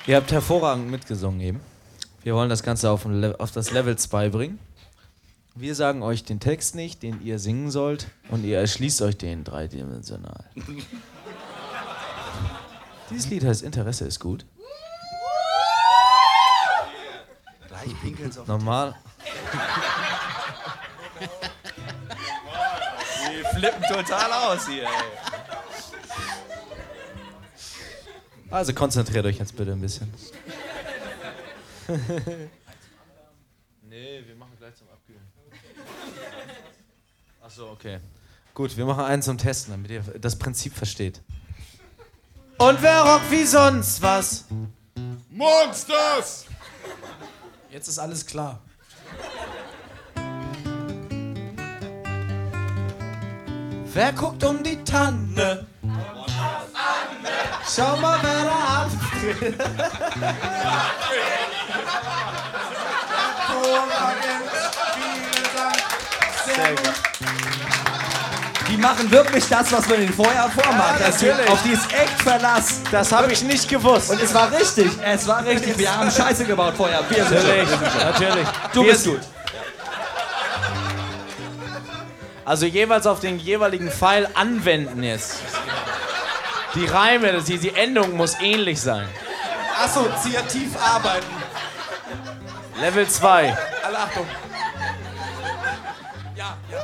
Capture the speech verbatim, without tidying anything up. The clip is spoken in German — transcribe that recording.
Ihr habt hervorragend mitgesungen eben. Wir wollen das Ganze auf, ein Le- auf das Level zwei bringen. Wir sagen euch den Text nicht, den ihr singen sollt, und ihr erschließt euch den dreidimensional. Dieses Lied heißt Interesse ist gut. Gleich pinkeln auf Normal. Die flippen total aus hier, ey. Also konzentriert euch jetzt bitte ein bisschen. Nee, wir machen gleich zum Abkühlen. Achso, okay. Gut, wir machen einen zum Testen, damit ihr das Prinzip versteht. Und wer rockt wie sonst was? Monsters! Jetzt ist alles klar. Wer guckt um die Tanne? Schau mal, wer da abdreht. Sehr gut. Die machen wirklich das, was man ihnen vorher vormacht. Ja, Das- natürlich. Auf die ist echt Verlass. Das habe ich nicht gewusst. Und es war richtig. Es war richtig. Wir haben Scheiße gebaut vorher. Wir sind Natürlich, schuld. natürlich. Du Wir bist sind- gut. Also jeweils auf den jeweiligen Pfeil anwenden jetzt. Die Reime, die, die Endung muss ähnlich sein. Assoziativ arbeiten. Level zwei. Alle Achtung.